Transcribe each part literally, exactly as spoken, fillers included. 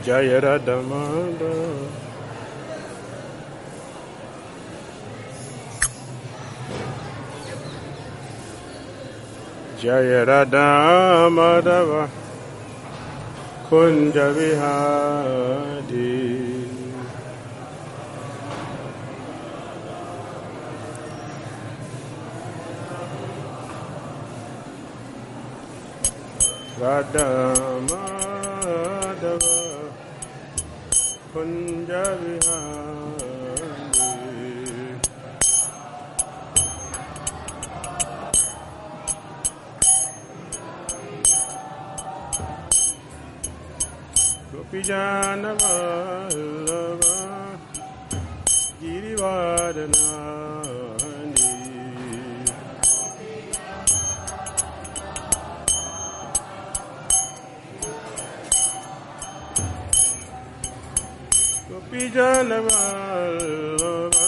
Jaya Radha Madhava. Jaya Radha Madhava Kunja Vihari. Radha Madhava Kunja Vihari. Gopijana Vallabha Girivardhanani. Gopijana Vallabha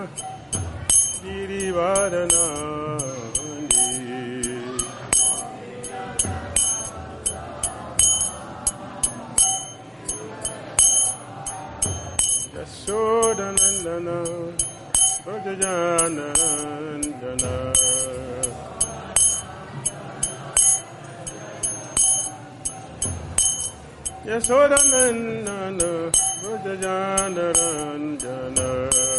Girivardhanani. Yashodanandana Vrajajanandana. Yashodanandana Vrajajanandana.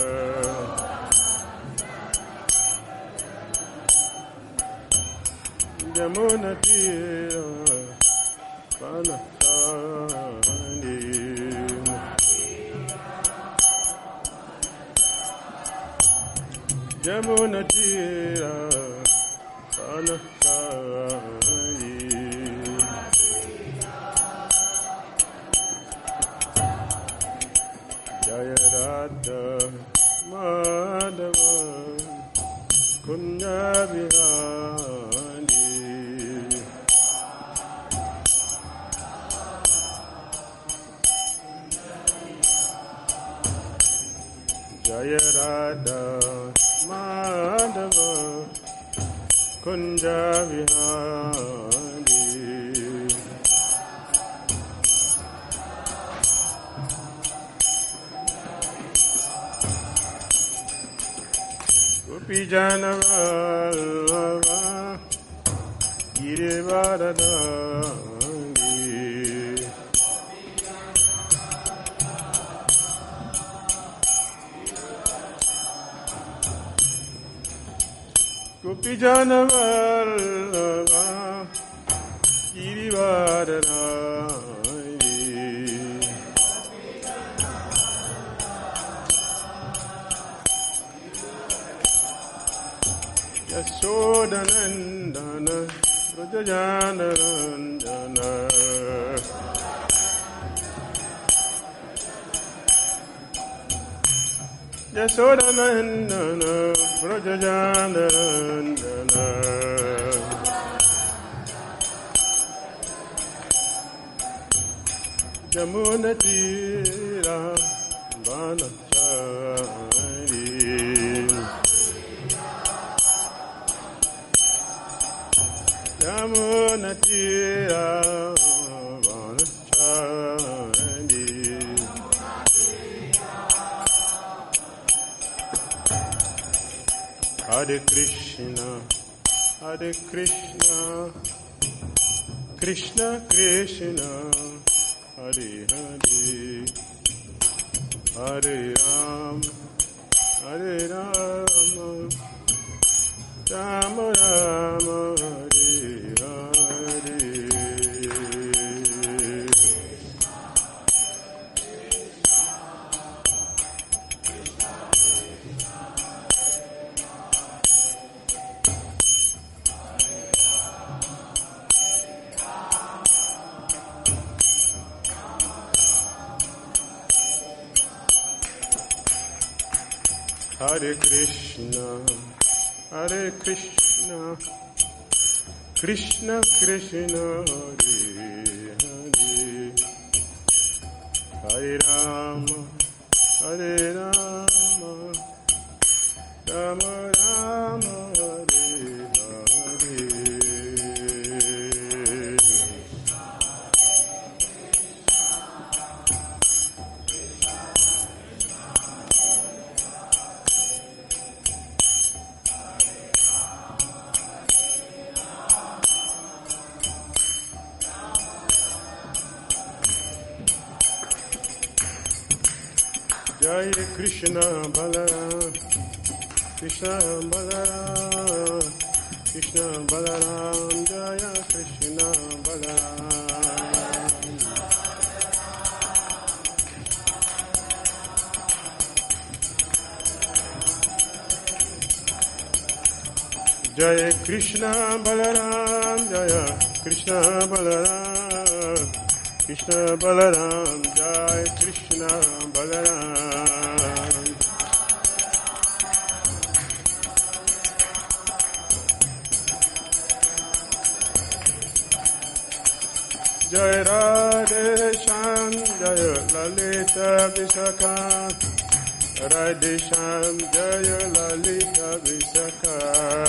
Yamuna Tira Panasani. Yamuna Tira Panasani. Jaya Radha Madhava Kunja Vihari. Jaya Radha Madhava Kunja Vihari. Gopijana Vallabha Girivardhanani. Gopijana Vallabha Girivardhanani. Yashodanandana Vrajajanandana. Yashodanandana Vrajajanandana. Yamuna Tira Vanachari. Yamuna Tira Vanachari. Hare Krishna, Hare Krishna, Krishna Krishna, Hare Hare, Hare Ram, Hare Rama, Rama Rama, Hare Hare. Hare Krishna, Hare Krishna, Krishna Krishna, Hare Hare, Hare Rama, Hare Rama, Rama Rama, Hare Hare. Jai Krishna Balaram, Krishna Balaram, Krishna Balaram, Jaya Krishna Balaram. Jaya Krishna Balaram, Jaya Krishna Balaram, Krishna Balaram, Jai Krishna Balaram. Jai Radhe Shyam, Jaya Lalita Visakha, Radhe Shyam, Jaya Lalita Visakha.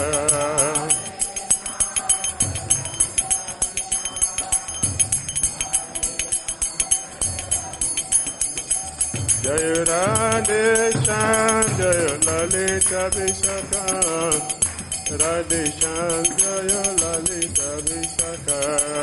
Jaya Radhe Shyam, Jaya Lalita Visakha, Radhe Shyam, Jaya Lalita Visakha.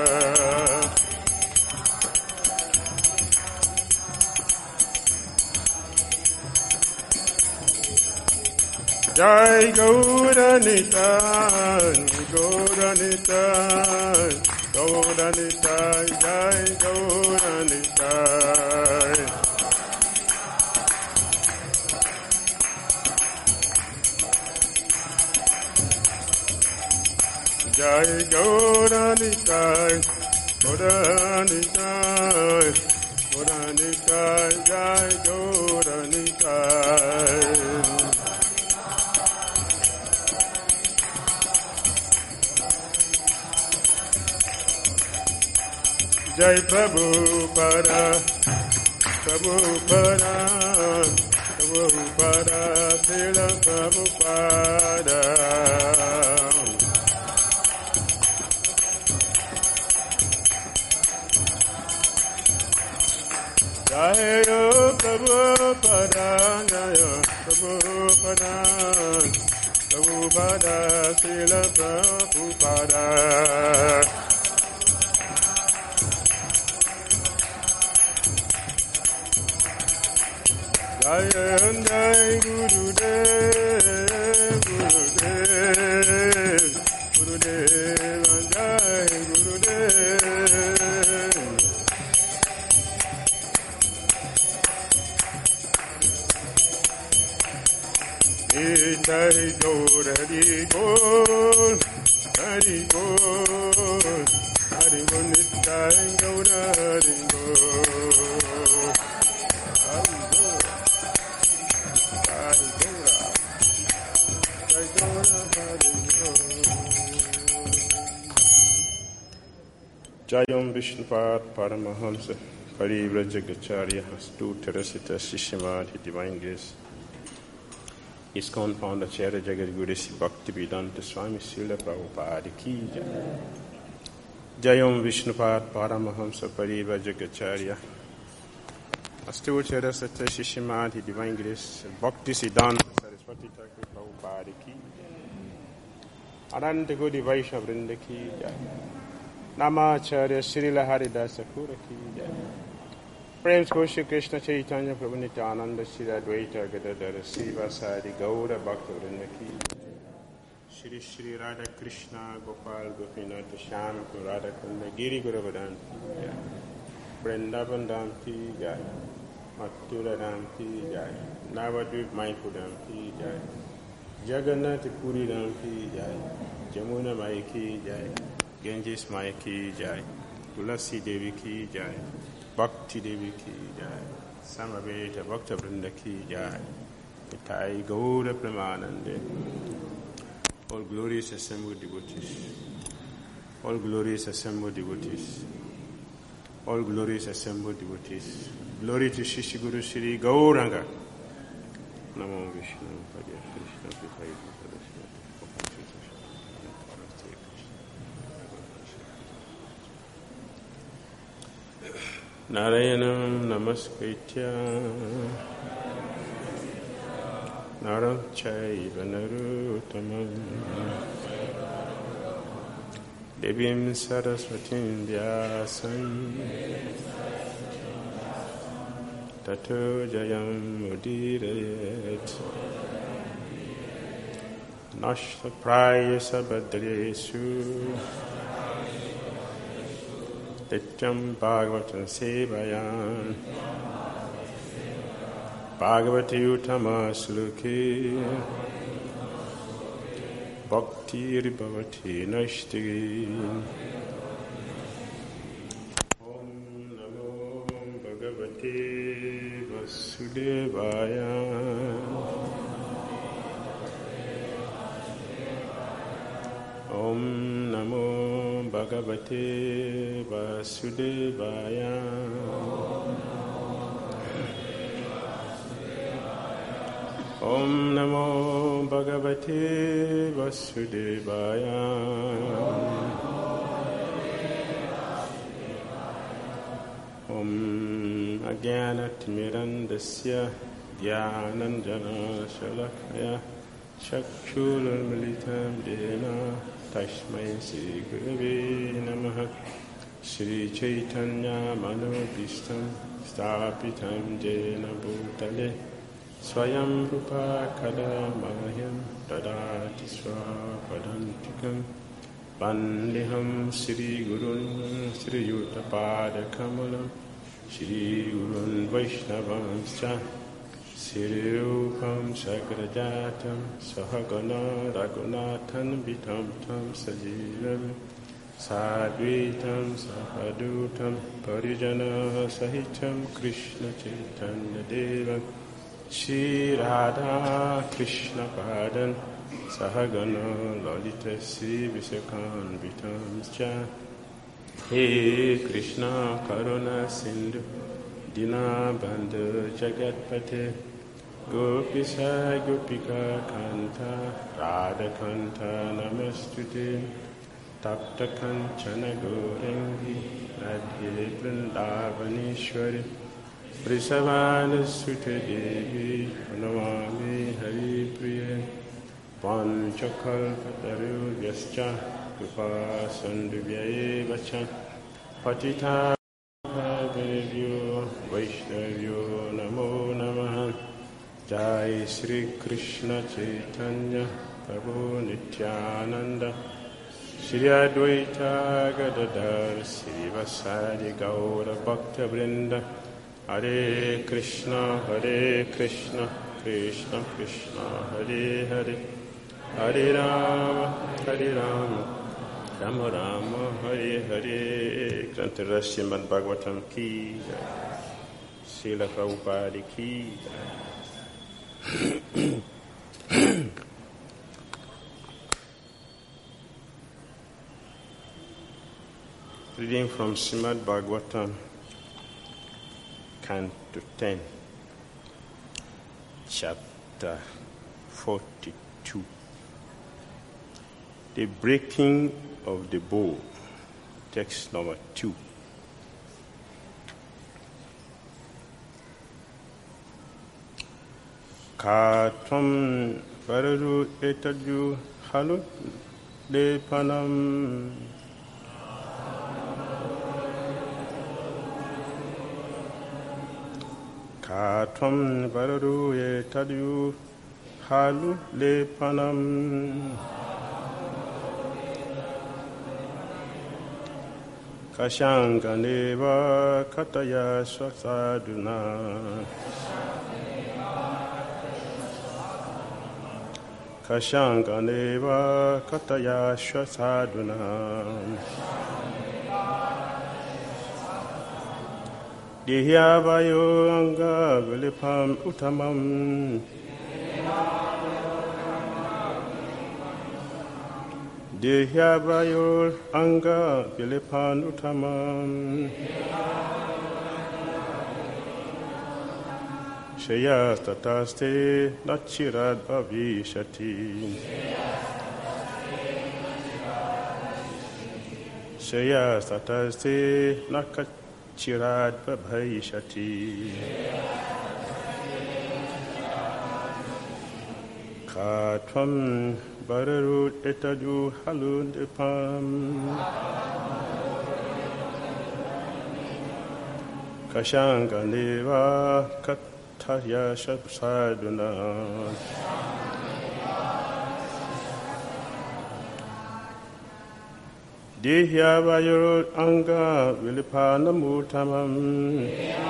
Jai Gauranitai, Gauranitai, Gauranitai, Jai Gauranitai. Jai Gauranitai, Gauranitai, Gauranitai, Jai Gauranitai. Jai Prabhupada, Prabhupada, Prabhupada, Srila Prabhupada. Jaya Prabhupada, Jaya Prabhupada, Prabhupada, Srila Prabhupada. Jai Jai Gurudev, Gurudev, Gurudev, Jai Gurudev. Jai Gaur Hari Bol, Hari Bol, Hari Bol, Jai Gaur Hari Bol. Jayam Vishnupad Paramahamsa Parivrajagacharya Stu Terasita Shishimadhi Divine Grace ISKCON Founder Acharya Jagadguru Bhaktivedanta Swami Srila Prabhupada Ki Jai. Jayam Vishnupad Paramahamsa Parivrajagacharya Stu Terasita Shishimadhi Divine Grace Bhaktivedanta Saraswati Thakur Prabhupada Ki Jai. Ananta Godi Vaishnav Vrinda Ki Jai. Namacharya Srila Haridasa Thakura Ki Jai. Prem Shri Krishna Chaitanya Prabhu Nityananda Shri Advaita Gadadhara Siva Sadi Gaura Bhakta Vrinda Ki Jai. Shri Shri Radha Krishna Gopal Gopinath Shyam Radha Kunda Giri Guravadan Ki Jai. Vrindavan Dham Ki Jai. Mathura Dham Ki Jai. Navadvip Mayapur Dham Ki Jai. Jagannath Puri Dham Ki Jai. Jamuna Mai Ki Jai. Ganges Maya Ki Jai, Tulasi Devi Ki Jai, Bhakti Devi Ki Jai, Samaveta Bhakta Vrinda Ki Jai, Nitai Gaura Pramanande. All glorious assembled devotees, all glorious assembled devotees, all glorious assembled devotees. Glory to Shishi Guru Shri Gauranga. Namo Vishnu Padya Krishna Pithai. Narayanam Namaskritya Naram Chaiva Naruttamam Devim Saraswatim Vyasam tato jayam udirayet. Nashta prayasa badresu Nityam Bhagavatam Sevayan Bhagavati Uttama Sluki Bhakti Ribhavati Nashtagi. Om Namo Bhagavate Vasudevaya. Om Namo Bhagavate Vasudevaya. Om Namo Bhagavate Vasudevaya. Om Ajnanatirmirandasya Dhyananjana Shalakaya Chakshurmilitam Dena Tashmai Sri Gurave Namaha. Sri Chaitanya Manobhishtam Stapitam Jena Bhutale Swayam Rupa Kadamahyam Dadati Swapadantikam Vandeham Sri Gurun Sri Yuttapada Kamalam Sri Gurun Vaishnavamscha Sri Rupam Sagrajatam Sahagana Raghunathan Vitam Tam Sajivam Sadvitam Sahadutam Parijana Sahitam Krishna Chaitanya Devam Shri Radha Krishna Padan Sahagana Lalita Sri Visakan Vitamscha. He Krishna Karuna Sindhu Dina Bandhu Jagatpate Gopisa Gopika Kanta Radha Kanta Namastute Tapta Kanchana Gorangi Radhe Vrindavaneshwari Vrisavana Sute Devi Pranamami Hari Priya Panchakalpataru Vyascha Kripa Sandhuvyaye Vacha Patita Bhavyo Vaishnavyo Namo Namaha. Jai Sri Krishna Chaitanya Prabhu Nityananda Shri Advaita Gadadhar Sri Vasadi Gaura Bhakta Vrinda. Hare Krishna, Hare Krishna, Krishna Krishna, Hare Hare, Hare Rama, Hare Rama, Rama Rama, Hare Hare. Grantara Srimad Bhagavatam ki jai, Srila Prabhupada ki jai. Reading from Srimad Bhagavatam, Canto ten, Chapter forty-two. The breaking of the bow, text number two. Katvam vararu etadyu halu lepanam. Katvam vararu etadyu halu lepanam. Kashanganeva kataya swasaduna. Kashanganeva kataya swasaduna. Dihyavayo anga vilipam utamam. Dihyavayo anga vilipam utamam. Shayas tataste nachirad bhavishati. Shayas tataste nachirad bhavishati. Katvam Bararut etadu halundipam. Kashanganeva Kataya Saduna Dihyavayo Anga Vilipana Mutamam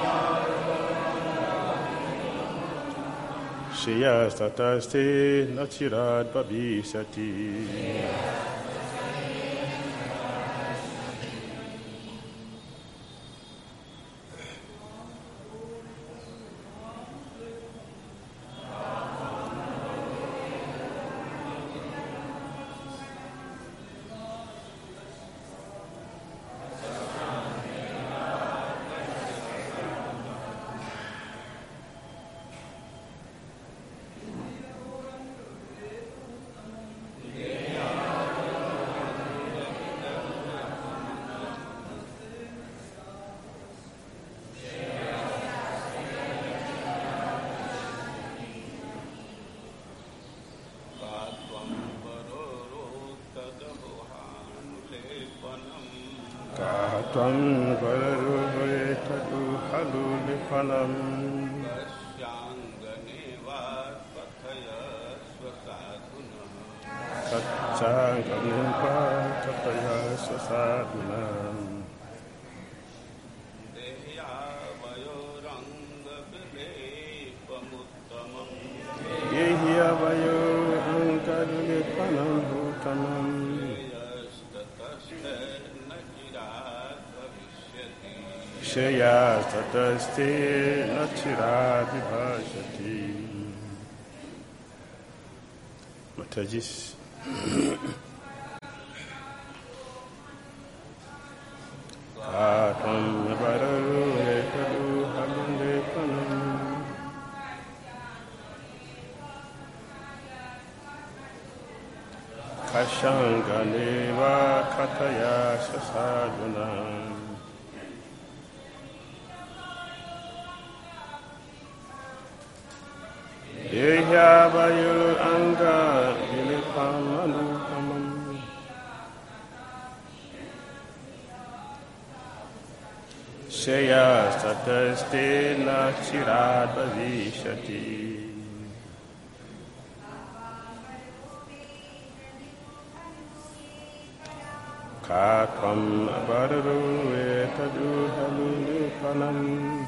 Shya Stataste Nachirad Babisati Tvam Varare Tatu Halulipanam Satsanganiva Tataya Sasadunam Yehya Vayo Angadulipanam Bhutanam Shya Tataste Nachiradi Bhajati Matajis Atam Vararu Ekadu Halunde Panam Kashanganeva Kataya Sasadunam Yehya Vayu Anga Vilipamanukamam Shya Sataste Nachirad Bhavishati Katvam Vararu Etadu Halulipanam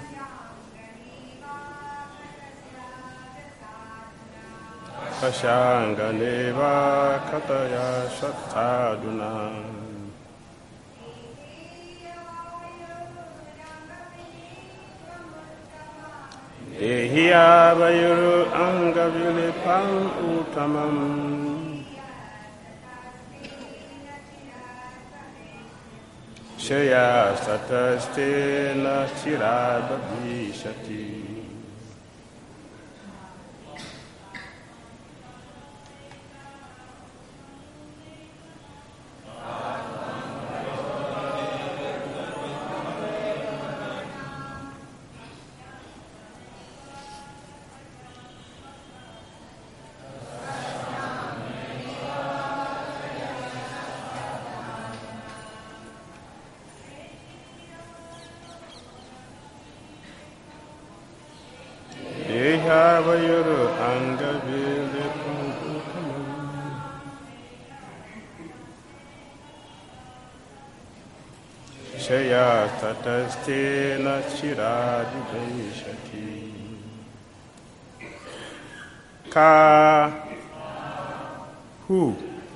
Kashanganeva Kataya Sataduna Ehya Vayuru Anga Vilipam Utamam Shya Sataste Nachirad Bhavishati Vayuru Anga Vilipam Shya Tataste Nachiradi Bhavishati Ka Hu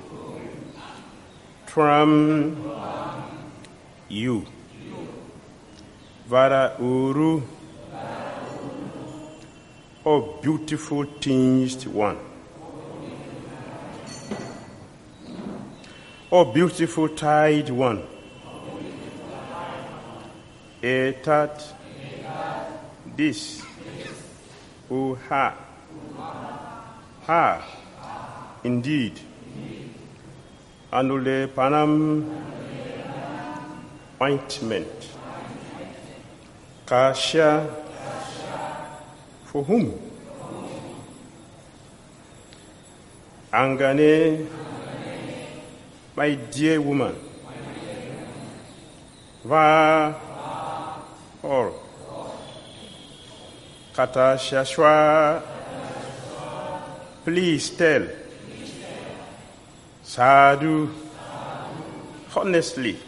Tram You Vara Uru Oh, beautiful tinged one. Oh, beautiful tied one. Etat, this, oh, ha, ha, indeed. Anule panam, ointment. Kasha, for whom? Angane, my dear woman. Va, or, Kata Shashwa, please tell. Sadhu, honestly.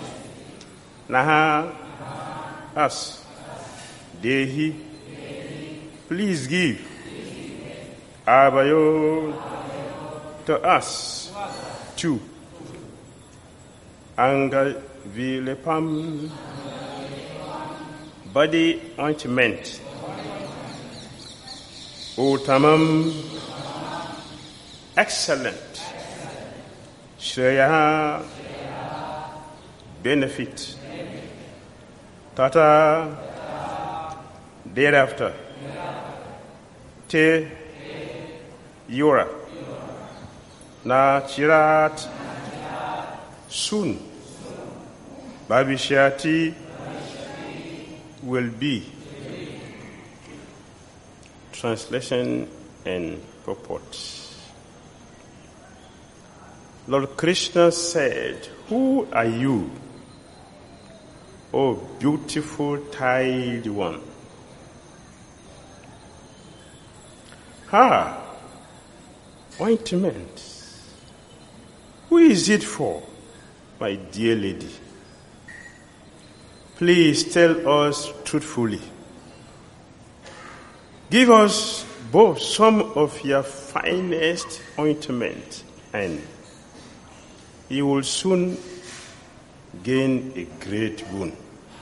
Naha, us. Dehi, please give. Abayo, to us. Two. Anga Vilepam, body ointment. Uttamam, excellent. Shreya, benefit. Tata, thereafter. Te, Yura. Na Chirat, soon. Bhavishati, will be. Translation and purport. Lord Krishna said, "Who are you, O beautiful tied one?" Ha! Ointment. Who is it for, my dear lady? Please tell us truthfully. Give us both some of your finest ointment, and you will soon gain a great boon.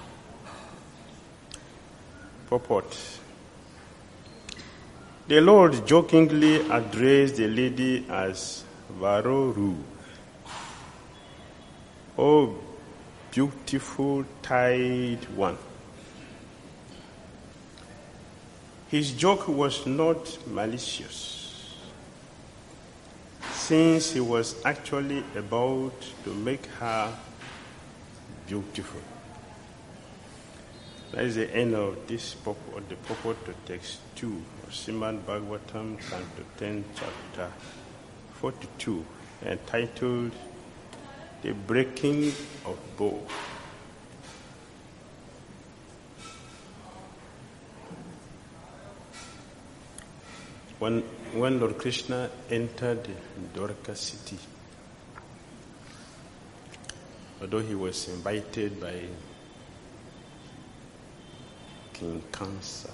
Purport. The Lord jokingly addressed the lady as Varoru. Oh, beautiful tied one. His joke was not malicious, since he was actually about to make her beautiful. That is the end of this purport, the purport to text two of Srimad Bhagavatam, Canto ten, chapter forty-two, entitled The Breaking of Bow. When, when Lord Krishna entered Dwarka city, although he was invited by King Kamsa,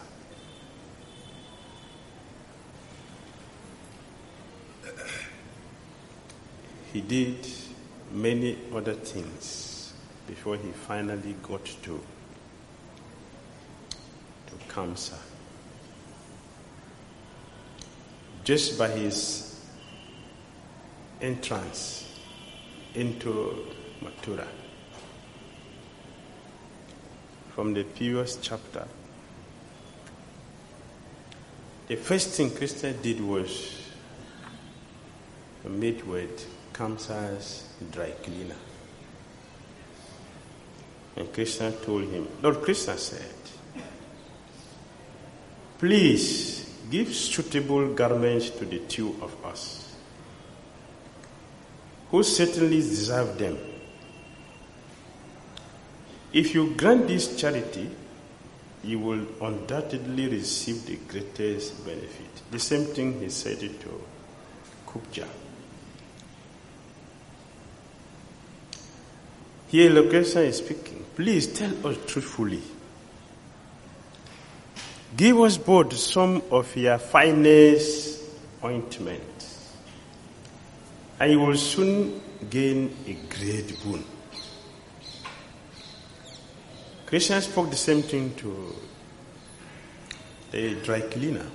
he did many other things before he finally got to, to Kamsa. Just by his entrance into Mathura, from the previous chapter, the first thing Krishna did was to meet with Kamsa's dry cleaner. And Krishna told him, Lord Krishna said, please give suitable garments to the two of us, who certainly deserve them. If you grant this charity, you will undoubtedly receive the greatest benefit. The same thing he said it to Kubja. Here Lord Krishna is speaking. Please tell us truthfully. Give us both some of your finest ointment, and you will soon gain a great boon. Krishna spoke the same thing to the dry cleaner.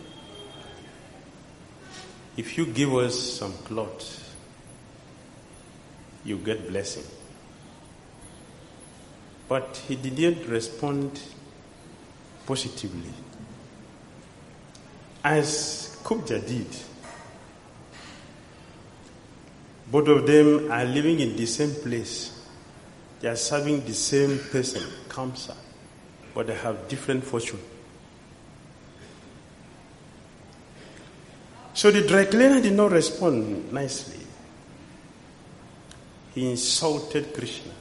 If you give us some clothes, you get blessing. But he didn't respond positively, as Kubja did. Both of them are living in the same place. They are serving the same person, Kamsa, but they have different fortune. So the dry cleaner did not respond nicely. He insulted Krishna.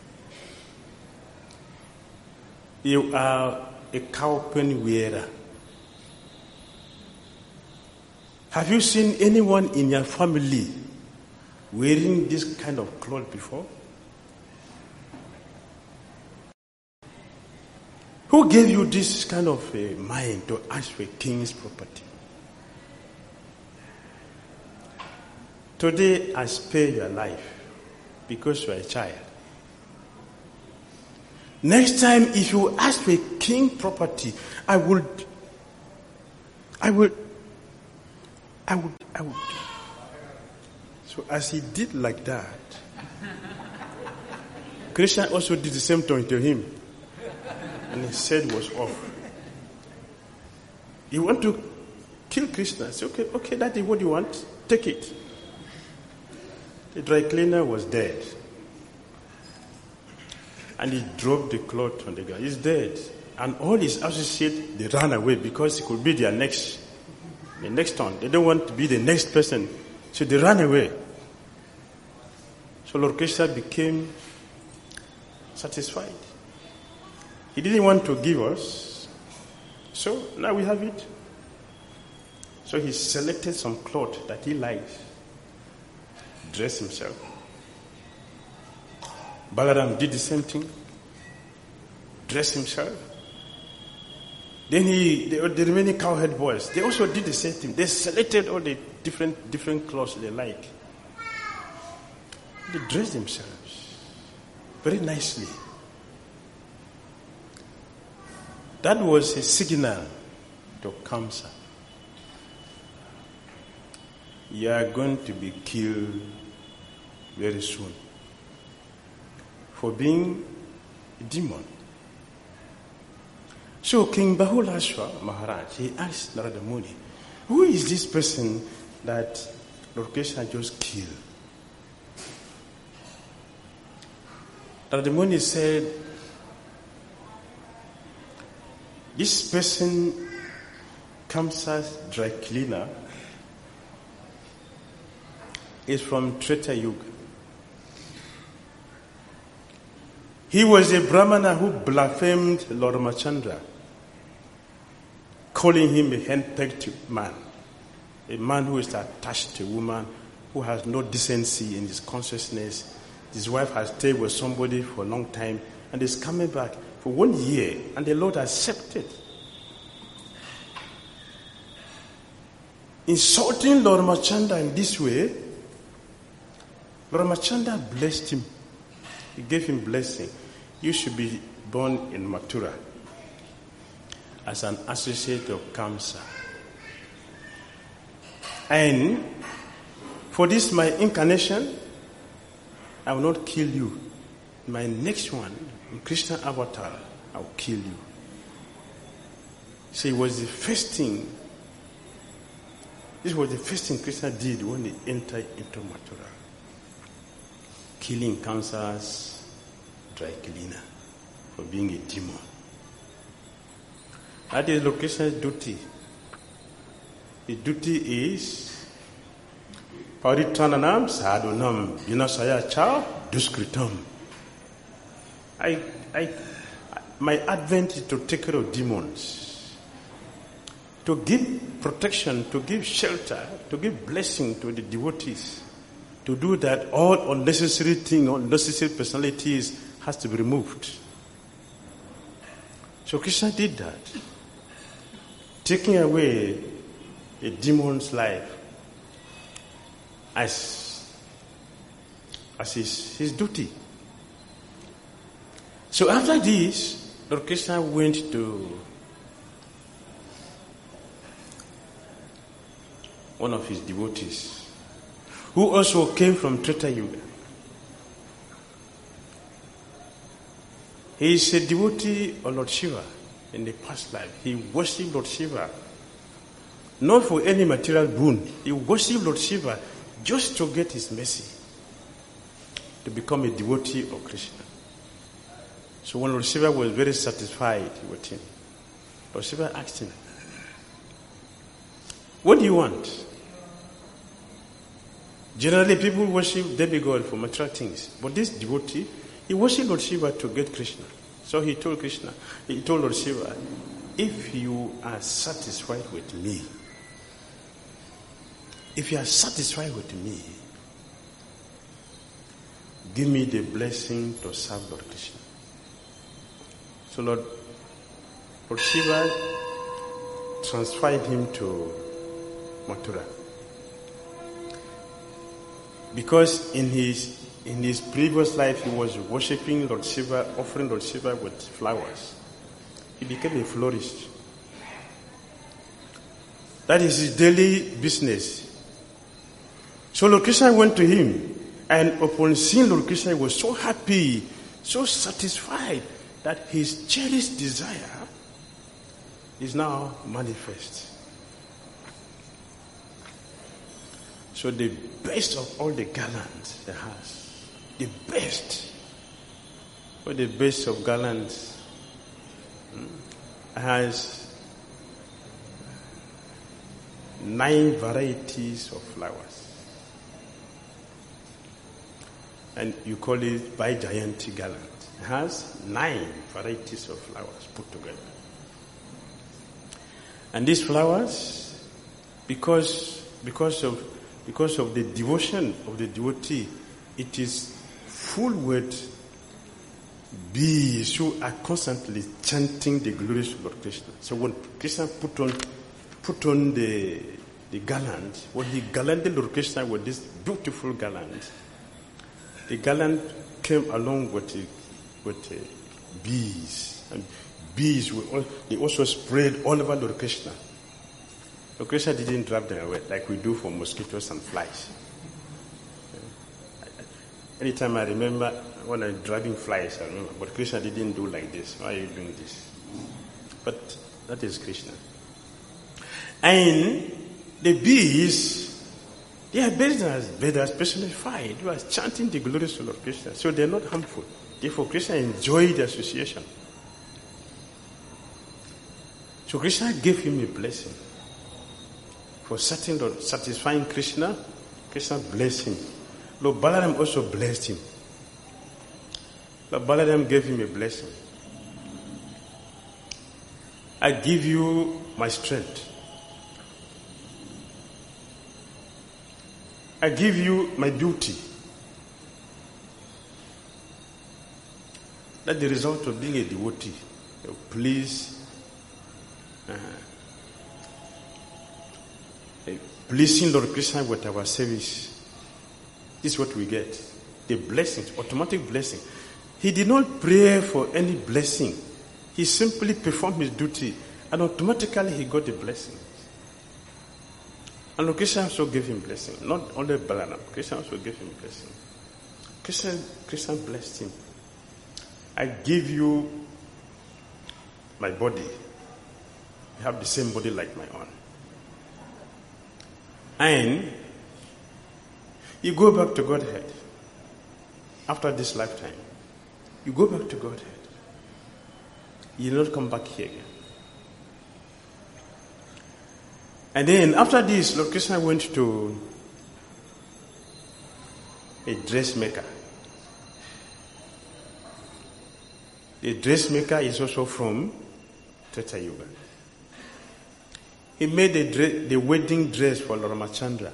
You are a cowpen wearer. Have you seen anyone in your family wearing this kind of cloth before? Who gave you this kind of uh, mind to ask for a king's property? Today, I spare your life because you are a child. Next time, if you ask for a king property, I will, I will, I would, I would. So as he did like that, Krishna also did the same thing to him. And his head was off. You want to kill Krishna? I said, okay, okay, Daddy, what do you want? Take it. The dry cleaner was dead. And he dropped the cloth on the ground. He's dead. And all his associates, they ran away because he could be their next, the next one. They don't want to be the next person. So they ran away. So Lord Krishna became satisfied. He didn't want to give us. So now we have it. So he selected some cloth that he liked. Dressed himself. Balaram did the same thing. Dressed himself. Then he, the, the remaining cowherd boys, they also did the same thing. They selected all the different different clothes they like. They dressed themselves very nicely. That was a signal to Kamsa. You are going to be killed very soon for being a demon. So King Bahulashwa Maharaj, he asked Narada Muni, who is this person that Lord Krishna just killed? Narada Muni said, this person, Kamsa's dry cleaner, is from Treta Yuga. He was a Brahmana who blasphemed Lord Ramachandra, calling him a henpecked man, a man who is attached to a woman, who has no decency in his consciousness. His wife has stayed with somebody for a long time and is coming back for one year, and the Lord accepted. Insulting Lord Ramachandra in this way, Lord Ramachandra blessed him. He gave him blessing. You should be born in Mathura as an associate of Kamsa. And for this my incarnation, I will not kill you. My next one, in Krishna avatar, I will kill you. So it was the first thing, this was the first thing Krishna did when he entered into Mathura. Killing Kamsa's dry cleaner for being a demon. That is Lord Krishna's duty. His duty is Paritrananam sadhunam vinasaya cha duskritam. I, I, my advent is to take care of demons, to give protection, to give shelter, to give blessing to the devotees. To do that, all unnecessary things, unnecessary personalities has to be removed. So Krishna did that, taking away a demon's life as, as his, his duty. So after this, Lord Krishna went to one of his devotees, who also came from Treta Yuga. He is a devotee of Lord Shiva in the past life. He worshipped Lord Shiva, not for any material boon. He worshipped Lord Shiva just to get his mercy, to become a devotee of Krishna. So when Lord Shiva was very satisfied with him, Lord Shiva asked him, what do you want? Generally, people worship demigod for material things. But this devotee, he worshipped Lord Shiva to get Krishna. So he told Krishna, he told Lord Shiva, if you are satisfied with me, if you are satisfied with me, give me the blessing to serve Lord Krishna. So Lord, Lord Shiva transferred him to Mathura. Because in his in his previous life he was worshipping Lord Shiva, offering Lord Shiva with flowers. He became a florist. That is his daily business. So Lord Krishna went to him, and upon seeing Lord Krishna, he was so happy, so satisfied that his cherished desire is now manifest. So the best of all the gallants he has, the best, or the best of gallants, has nine varieties of flowers. And you call it Vaijayanti gallant. It has nine varieties of flowers put together. And these flowers, because because of because of the devotion of the devotee, it is full with bees who are constantly chanting the glories of Lord Krishna. So when Krishna put on put on the the garland, when he garlanded Lord Krishna with this beautiful garland, the garland came along with the, with the bees, and bees were all, they also spread all over Lord Krishna. Lord Krishna didn't drive them away like we do for mosquitoes and flies. Anytime I remember when I'm driving flies, I remember, but Krishna didn't do like this. Why are you doing this? But that is Krishna. And the bees, they are Vedas, Vedas personified. They are chanting the glories of Lord Krishna. So they are not harmful. Therefore, Krishna enjoyed the association. So Krishna gave him a blessing. For satisfying Krishna, Krishna blessed him. Lord Balaram also blessed him. Lord Balaram gave him a blessing. I give you my strength. I give you my beauty. That's the result of being a devotee. Please, uh, pleasing Lord Krishna with our service. This is what we get. The blessings, automatic blessing. He did not pray for any blessing. He simply performed his duty, and automatically he got the blessing. And Lord Krishna also gave him blessing. Not only Balaram, Krishna also gave him blessing. Krishna, Krishna blessed him. I give you my body. You have the same body like my own. And you go back to Godhead. After this lifetime, you go back to Godhead. You will not come back here again. And then after this, Lord Krishna went to a dressmaker. The dressmaker is also from Treta Yuga. He made the, dress, the wedding dress for Lord Ramachandra.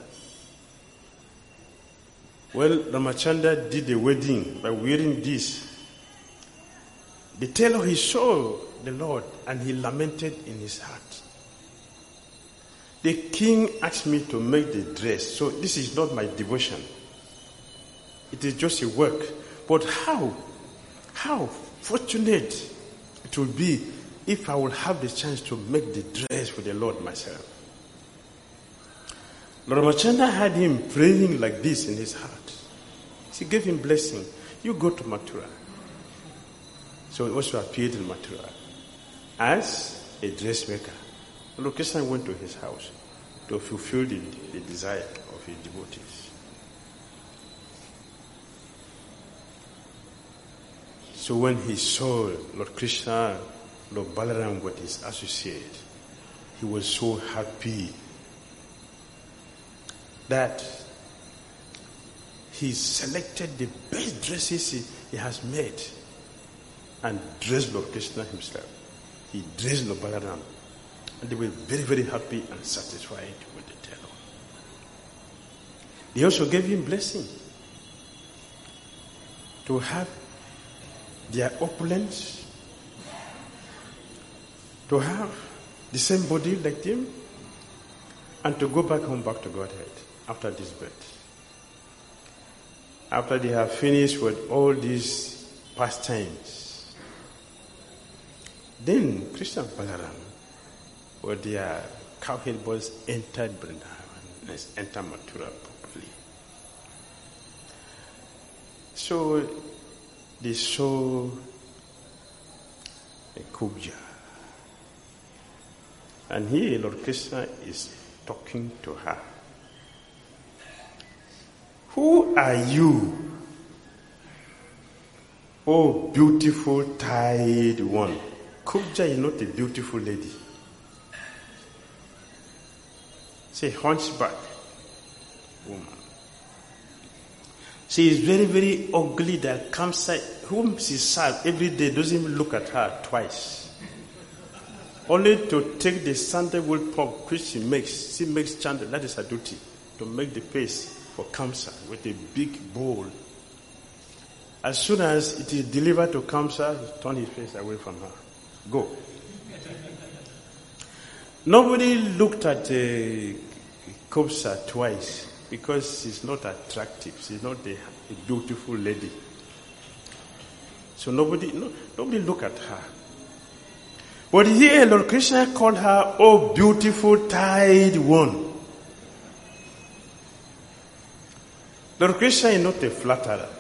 Well, Ramachandra did the wedding by wearing this. The tailor, he saw the Lord and he lamented in his heart. The king asked me to make the dress, so this is not my devotion. It is just a work. But how, how fortunate it will be if I will have the chance to make the dress for the Lord myself. Lord Ramachandra had him praying like this in his heart. He gave him blessing. You go to Mathura. So he also appeared in Mathura as a dressmaker. Lord Krishna went to his house to fulfill the, the desire of his devotees. So when he saw Lord Krishna, Lord Balaram with his associate, he was so happy that he selected the best dresses he, he has made and dressed Lord Krishna himself. He dressed Lord Balaram. And they were very, very happy and satisfied with the tailor. He also gave him blessing to have their opulence, to have the same body like him, and to go back home, back to Godhead after this birth. After they have finished with all these pastimes, then Krishna and Balaram, with their cowherd boys, entered Vrindavan, and entered Mathura properly. So they saw a Kubja. And here Lord Krishna is talking to her. Who are you, oh beautiful tied one? Kubja is not a beautiful lady. She's a hunchback woman. She is very, very ugly that comes, whom she serves every day doesn't even look at her twice. Only to take the sandalwood pump which she makes. She makes chandel, that is her duty, to make the paste for Kamsa with a big bowl. As soon as it is delivered to Kamsa, he turns his face away from her. Go. Nobody looked at uh, Kamsa twice because she's not attractive. She's not a, a beautiful lady. So nobody, no, nobody looked at her. But here Lord Krishna called her, oh beautiful tied one. Lord Krishna is not a flatterer.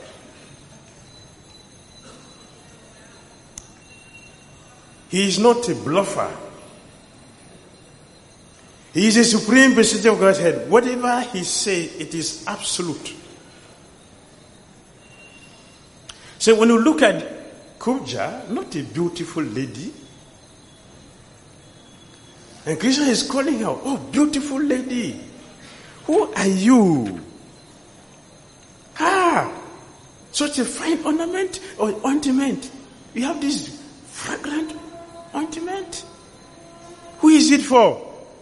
He is not a bluffer. He is a supreme personality of Godhead. Whatever he says, it is absolute. So when you look at Kubja, not a beautiful lady, and Krishna is calling her, oh beautiful lady, who are you? Ah, such a fine ornament or ointment. You have this fragrant ointment. Who is it for?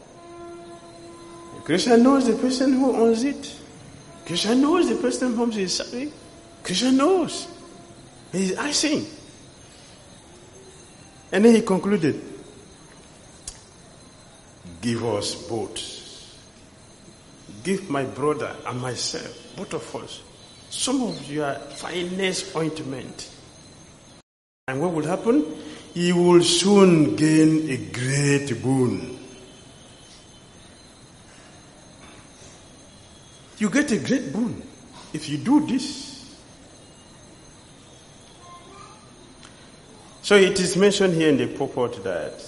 Krishna knows the person who owns it. Krishna knows the person whom he is serving. Krishna knows. He is asking. And then he concluded, give us both. Give my brother and myself, both of us, some of your finest ointment. And what will happen? You will soon gain a great boon. You get a great boon if you do this. So it is mentioned here in the purport that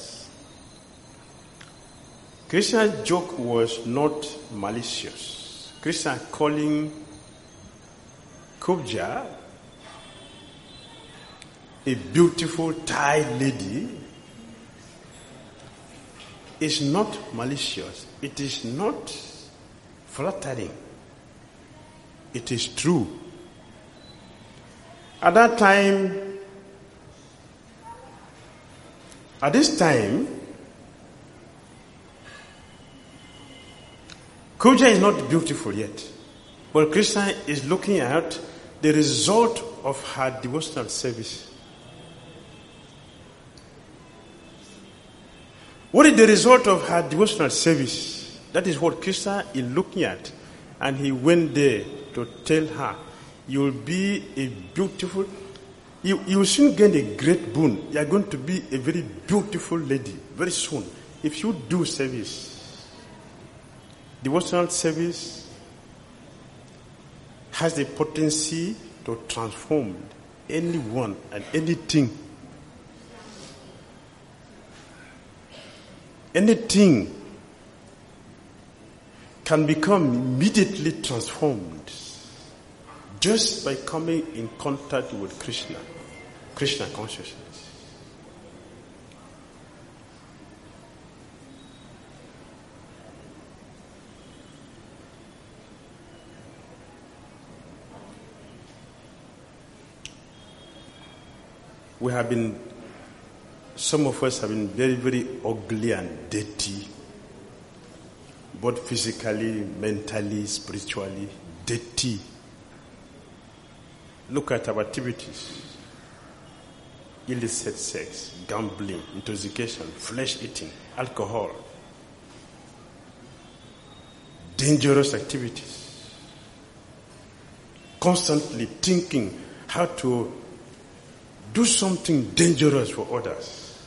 Krishna's joke was not malicious. Krishna calling Kubja a beautiful Thai lady is not malicious. It is not flattering. It is true. At that time, at this time, Kubja is not beautiful yet. But Krishna is looking at the result of her devotional service. What is the result of her devotional service? That is what Krishna is looking at. And he went there to tell her, you will be a beautiful, you, you will soon gain a great boon. You are going to be a very beautiful lady very soon. If you do service, devotional service has the potency to transform anyone and anything. Anything can become immediately transformed just by coming in contact with Krishna, Krishna consciousness. We have been, some of us have been very, very ugly and dirty, both physically, mentally, spiritually, dirty. Look at our activities. Illicit sex, gambling, intoxication, flesh eating, alcohol. Dangerous activities. Constantly thinking how to do something dangerous for others.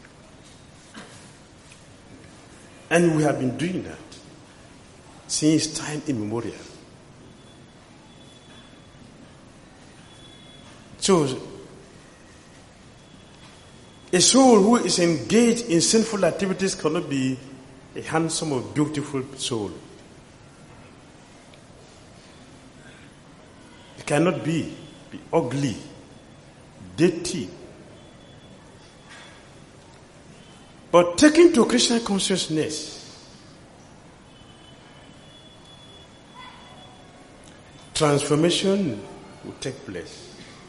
And we have been doing that since time immemorial. So, a soul who is engaged in sinful activities cannot be a handsome or beautiful soul. It cannot be, be ugly, dirty. But taken to Christian consciousness, transformation will take place.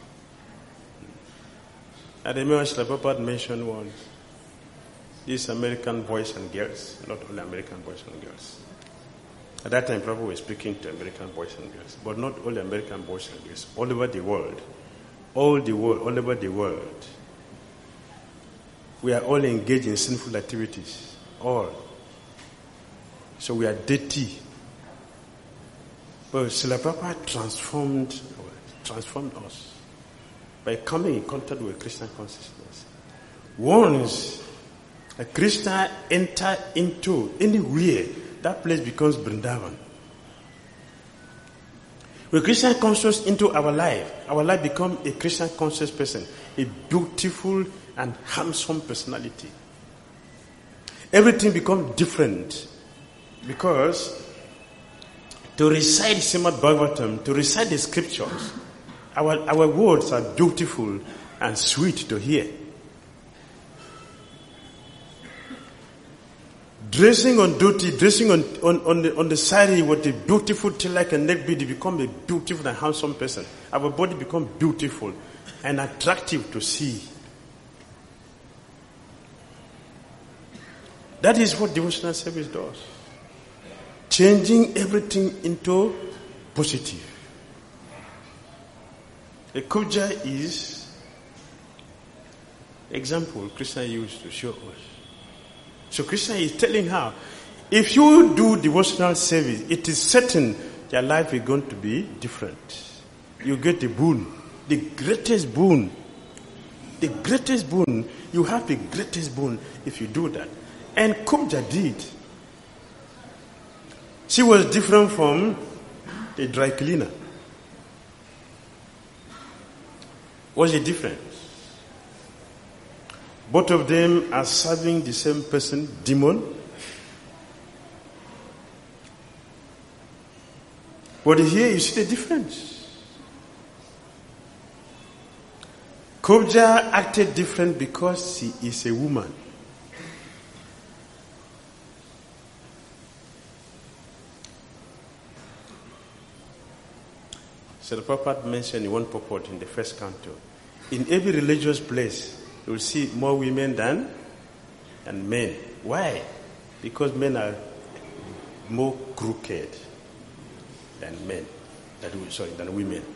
I remember Prabhupada mentioned once, these American boys and girls, not only American boys and girls. At that time, Prabhupada was speaking to American boys and girls, but not only American boys and girls, all over the world. All the world, all over the world. We are all engaged in sinful activities. All. So we are dirty. But Srila Prabhupada transformed, transformed us by coming in contact with Christian consciousness. Once a Christian enter into anywhere, that place becomes Vrindavan. When Christian conscious into our life, our life becomes a Christian conscious person, a beautiful and handsome personality. Everything becomes different because to recite Srimad Bhagavatam, to recite the scriptures, our, our words are beautiful and sweet to hear. Dressing on duty, dressing on, on, on, the, on the sari with a beautiful tilak and neck bead, you become a beautiful and handsome person. Our body becomes beautiful and attractive to see. That is what devotional service does. Changing everything into positive. A kubja is example Krishna used to show us. So Krishna is telling her, if you do devotional service, it is certain your life is going to be different. You get a boon, the greatest boon. The greatest boon, you have the greatest boon if you do that. And Kubja did. She was different from a dry cleaner. What's the difference? Both of them are serving the same person, demon. But here you see the difference. Kubja acted different because she is a woman. So the Prabhupada mentioned in one purport in the first canto, in every religious place, you will see more women than, than men. Why? Because men are more crooked than men, than, sorry, than women.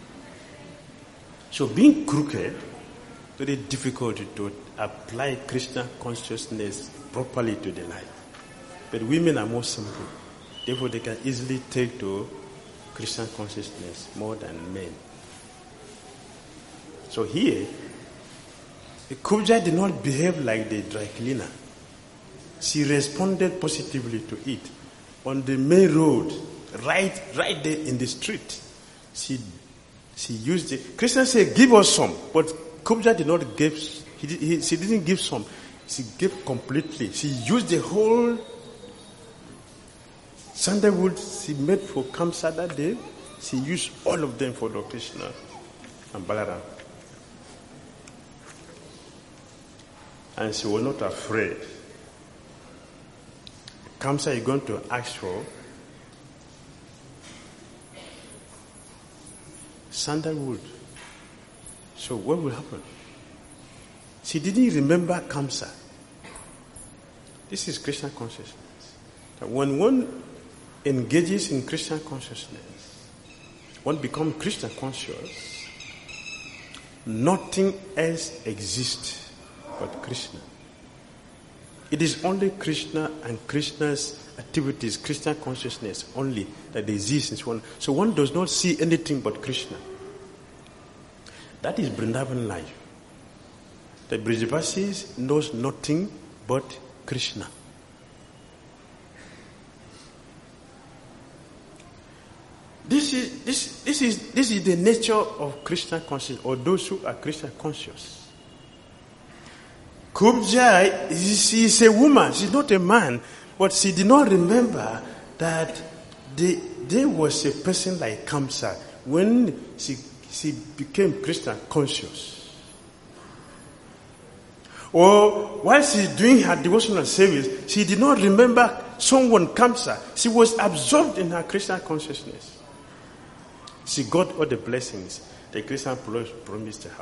So being crooked, very difficult to apply Krishna consciousness properly to their life. But women are more simple. Therefore they can easily take to Krishna consciousness more than men. So here, the Kubja did not behave like the dry cleaner. She responded positively to it. On the main road, right right there in the street, she she used it. Krishna said, give us some. But Kubja did not give, he, he, she didn't give some. She gave completely. She used the whole sandalwood she made for Kamsa that day. She used all of them for Lord Krishna and Balaram. And she was not afraid. Kamsa is going to ask for sandalwood. So what will happen? She didn't remember Kamsa. This is Krishna consciousness. That when one engages in Krishna consciousness, one becomes Christian conscious, nothing else exists but Krishna. It is only Krishna and Krishna's activities, Krishna consciousness only that exists in this one. So one does not see anything but Krishna. That is Vrindavan life. The Brijabasis knows nothing but Krishna. This is this this is this is the nature of Krishna consciousness, or those who are Krishna conscious. Kubja is, she is a woman, she's not a man, but she did not remember that the, there was a person like Kamsa when she she became Krishna conscious. Or while she's doing her devotional service, she did not remember someone Kamsa. She was absorbed in her Krishna consciousness. She got all the blessings that Krishna promised to her.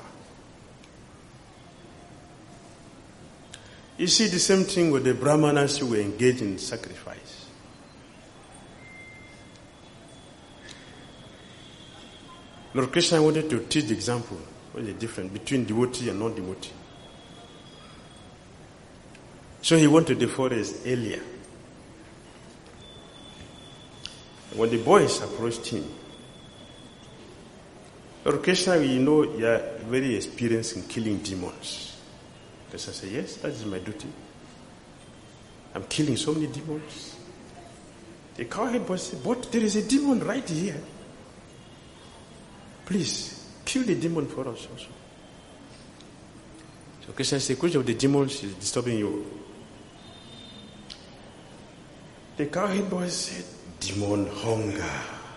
You see the same thing with the Brahmanas who were engaged in sacrifice. Lord Krishna wanted to teach the example, what is the difference between devotee and non-devotee. So he went to the forest earlier. When the boys approached him, Lord Krishna, you know, you are very experienced in killing demons. Krishna said, yes, that is my duty. I'm killing so many demons. The cowherd boy said, but there is a demon right here. Please, kill the demon for us also. So Krishna said, which of the demons is disturbing you? The cowherd boy said, demon hunger.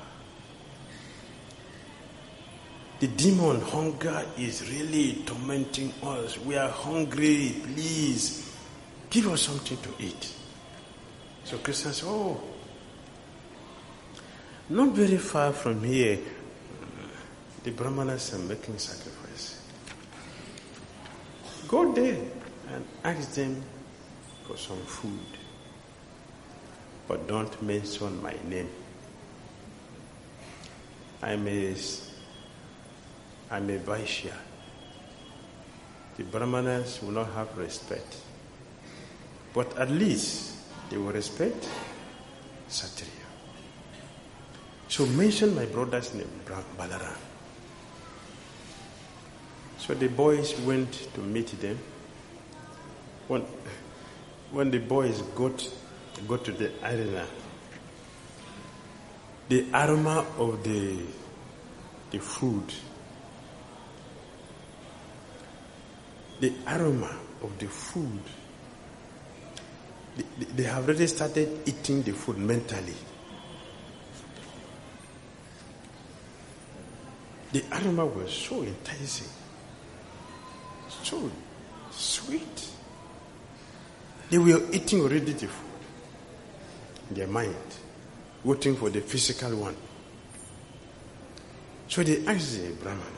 The demon hunger is really tormenting us. We are hungry. Please, give us something to eat. So Krishna said, oh, not very far from here, the Brahmanas are making sacrifice. Go there and ask them for some food. But don't mention my name. I'm a I'm a Vaishya. The Brahmanas will not have respect. But at least they will respect Kshatriya. So mention my brother's name, Balaram. So the boys went to meet them. When, when the boys got, got to the arena, the aroma of the, the food, the aroma of the food, they, they have already started eating the food mentally. The aroma was so enticing, so sweet. They were eating already the food in their mind, waiting for the physical one. So they asked the Brahmanas,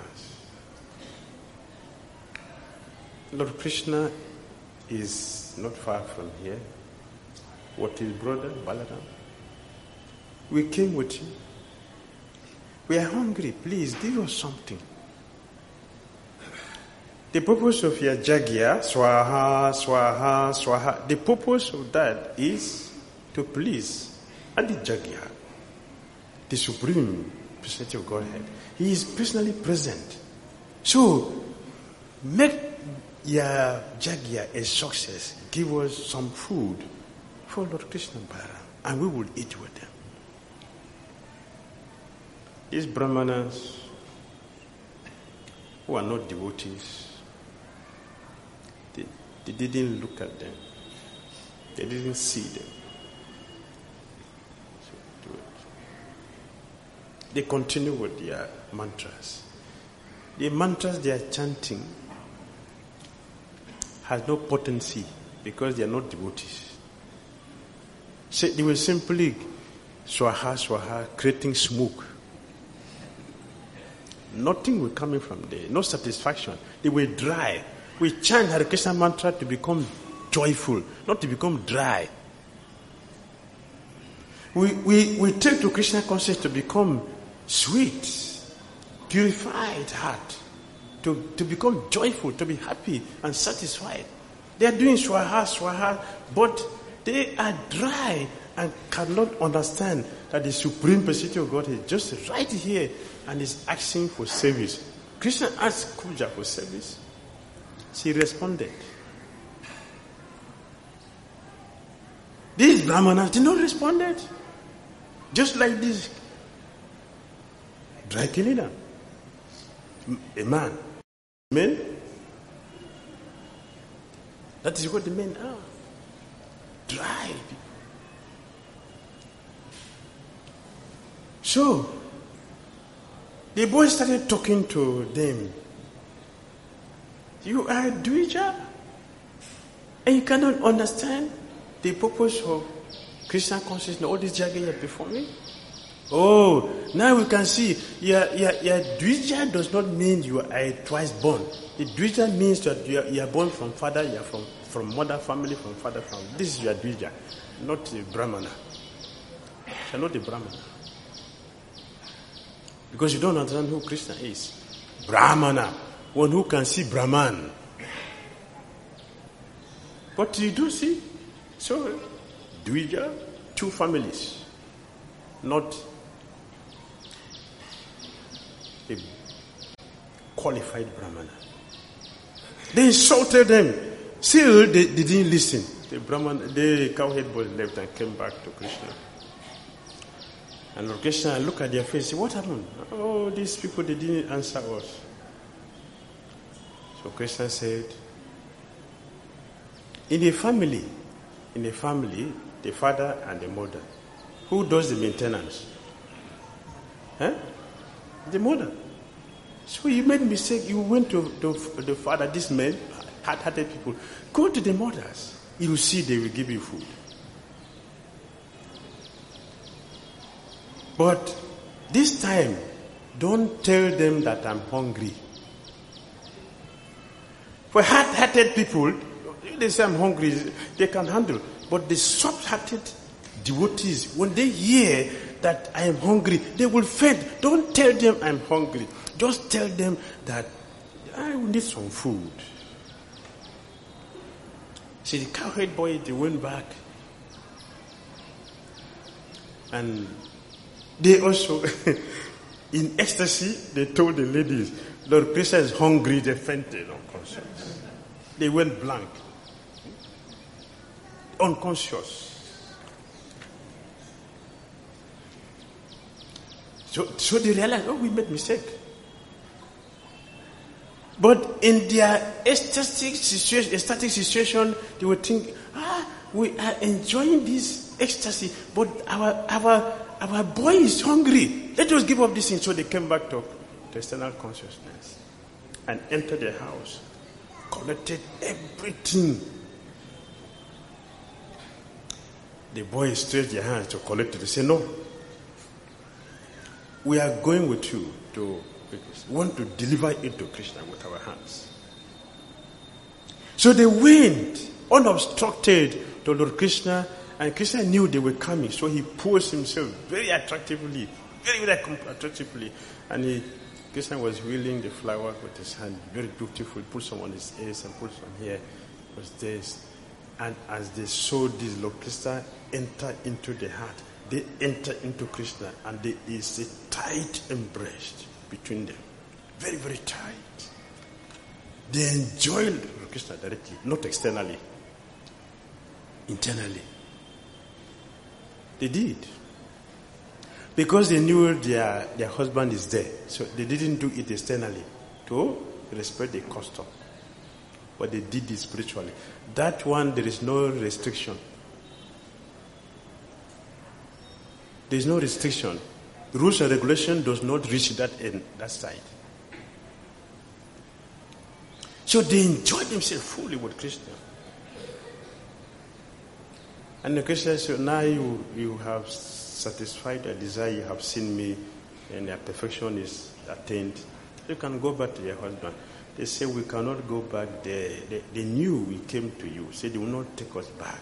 Lord Krishna is not far from here. What his brother Balaram? We came with him. We are hungry. Please give us something. The purpose of your Jagya, Swaha, Swaha, Swaha, the purpose of that is to please Adi Jagya, the Supreme Personality of Godhead. He is personally present. So, make your Jagya a success. Give us some food for Lord Krishna Balaram, and we will eat with them. These Brahmanas who are not devotees, they, they didn't look at them. They didn't see them. So do it. They continue with their mantras. The mantras they are chanting has no potency because they are not devotees. So they were simply swaha, swaha, creating smoke. Nothing will come in from there. No satisfaction. They were dry. We chant Hare Krishna mantra to become joyful, not to become dry. We we we take to Krishna consciousness to become sweet, purified heart, to, to become joyful, to be happy and satisfied. They are doing swaha, swaha, but they are dry and cannot understand that the supreme personality of God is just right here and is asking for service. Krishna asked Kuja for service. She responded. These Brahmanas did not respond. Just like this dry cleaner. A man. Men. That is what the men are. Dry people. So, the boy started talking to them. You are a Dvija, and you cannot understand the purpose of Krishna consciousness, all this jargon you're performing. Oh, now we can see, your, your, your Dvija does not mean you are twice born. The Dvija means that you are, you are born from father, you are from, from mother family, from father family. This is your Dvija, not the Brahmana. You are not the Brahmana. Because you don't understand who Krishna is. Brahmana, one who can see Brahman. But you do see. So, Dvija, two families. Not a qualified Brahmana. They insulted them. Still, they, they didn't listen. The Brahman, the cowhead boy left and came back to Krishna. And Lord Krishna looked at their face. What happened? Oh, these people, they didn't answer us. So Krishna said, in a family, in a family, the father and the mother, who does the maintenance? Huh? The mother. So you made mistake. You went to the, the father, this man, hard-hearted people. Go to the mothers. You will see they will give you food. But this time, don't tell them that I'm hungry. For hard-hearted people, they say I'm hungry, they can handle. But the soft-hearted devotees, when they hear that I am hungry, they will faint. Don't tell them I'm hungry. Just tell them that I will need some food. See, the cowhead boy, they went back. And they also, in ecstasy, they told the ladies, Lord Krishna is hungry, they fainted unconscious. They went blank. Unconscious. So, so they realized, oh, we made mistake. But in their ecstatic situation, ecstatic situation, they would think, ah, we are enjoying this ecstasy, but our our our boy is hungry. Let us give up this thing. So they came back to, to external consciousness and entered the house, collected everything. The boys stretched their hands to collect it. They said, no, we are going with you to, we want to deliver it to Krishna with our hands. So they went unobstructed to Lord Krishna, and Krishna knew they were coming, so he posed himself very attractively, very, very attractively, and he, Krishna was wielding the flower with his hand, very beautiful, put some on his ears and put some here, was this. And as they saw this, Lord Krishna enter into the heart, they enter into Krishna, and there is a tight embrace between them. Very, very tight. They enjoyed Lord Krishna directly, not externally. Internally. They did. Because they knew their, their husband is there. So they didn't do it externally to respect the custom. But they did it spiritually. That one, there is no restriction. There is no restriction. Rules and regulation does not reach that end, that side. So they enjoyed themselves fully with Krishna. And the Krishna said, now you, you have satisfied your desire, you have seen me, and your perfection is attained. You can go back to your husband. They say, we cannot go back there. They, they knew we came to you. Said, they will not take us back.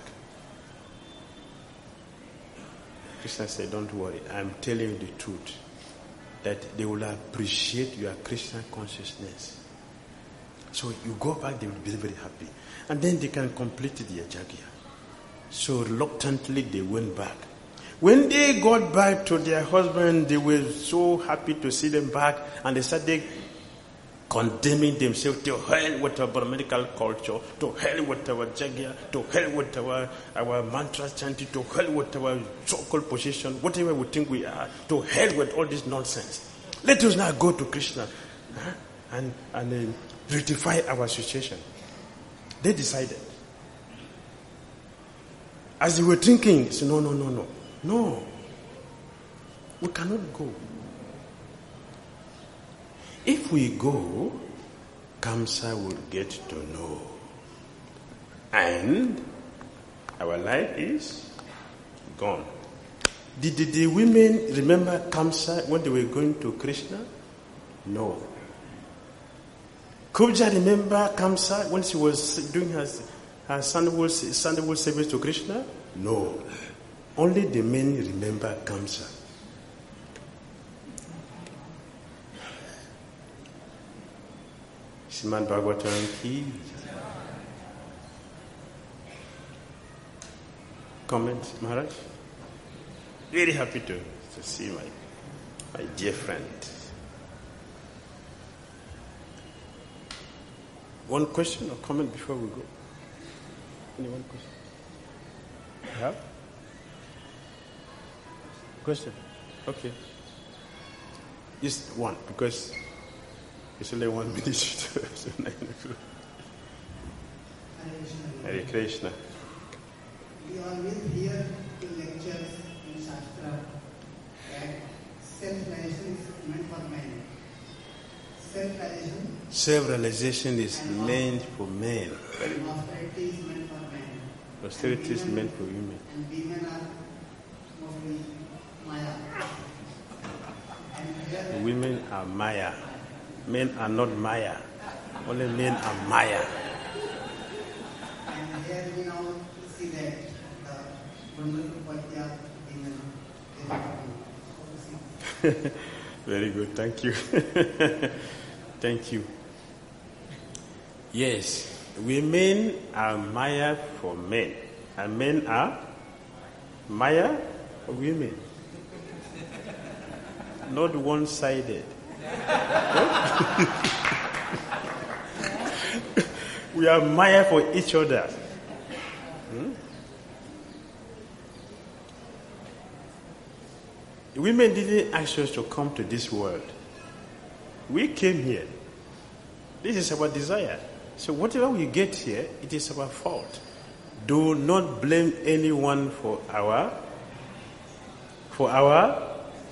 Krishna said, don't worry, I'm telling you the truth. that they will appreciate your Christian consciousness. So you go back, they will be very happy. And then they can complete their jagya. So reluctantly they went back. When they got back to their husband, they were so happy to see them back, and they started condemning themselves. To hell with our medical culture, to hell with our jagya, to hell with our, our mantra chanting, to hell with our so-called position, whatever we think we are, to hell with all this nonsense. Let us now go to Krishna huh? and, and uh, rectify our situation. They decided. As they were thinking, they said, no, no, no, no. No, we cannot go. If we go, Kamsa will get to know. And our life is gone. Did the, the women remember Kamsa when they were going to Krishna? No. Kubja remember Kamsa when she was doing her, her sandalwood, sandalwood service to Krishna? No. Only the men remember Kamsa. Srimad Bhagavatam ki. Comment, Maharaj? Very happy to, to see my, my dear friend. One question or comment before we go? Any one question? Yeah? Question? Okay. Just one, because it's only one minute. So Hare Krishna. We always hear in lectures in Shastra that self-realization is meant for men. Self-realization. Self-realization is meant for men. Austerity is meant for men. Austerity is meant for women. And women are mostly Maya. And here, Women are Maya. Men are not Maya. Only men are Maya. and here we now see that the wonderful quality of women is Very good. Thank you. Thank you. Yes, women are Maya for men, and men are Maya for women. Not one-sided. We are Maya for each other. Hmm? Women didn't ask us to come to this world. We came here. This is our desire. So whatever we get here, it is our fault. Do not blame anyone for our for our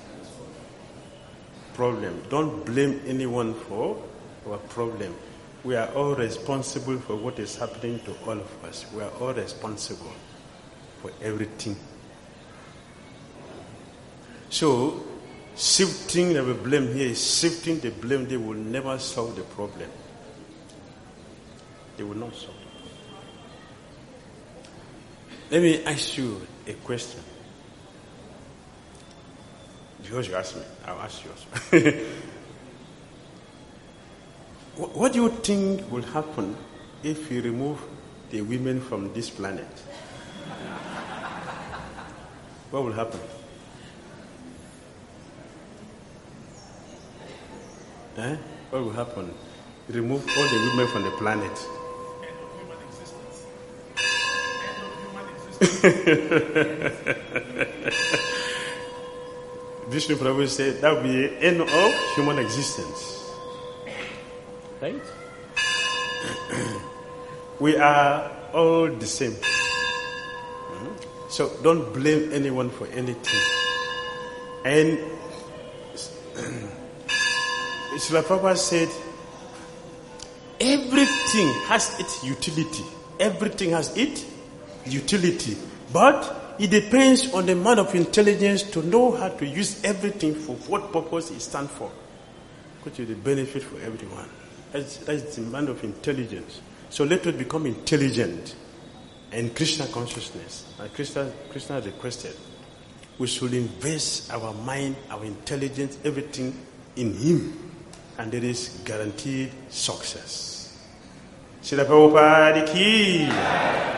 problem. Don't blame anyone for our problem. We are all responsible for what is happening to all of us. We are all responsible for everything. So, shifting the blame here is shifting the blame. They will never solve the problem. They will not solve the problem. Let me ask you a question. Because you asked me, I'll ask you also. What do you think will happen if you remove the women from this planet? What will happen? Eh? What will happen? Remove all the women from the planet. Vishnu Prabhu said that will be the end of human existence. Right? We are all the same. Mm-hmm. So don't blame anyone for anything. And Srila Prabhupada said, everything has its utility. Everything has its utility. But it depends on the man of intelligence to know how to use everything for what purpose it stands for. Which is the benefit for everyone. That's, that's the man of intelligence. So let us become intelligent in Krishna consciousness. And Krishna, Krishna requested we should invest our mind, our intelligence, everything in him, and there is guaranteed success. Srila Prabhupada ki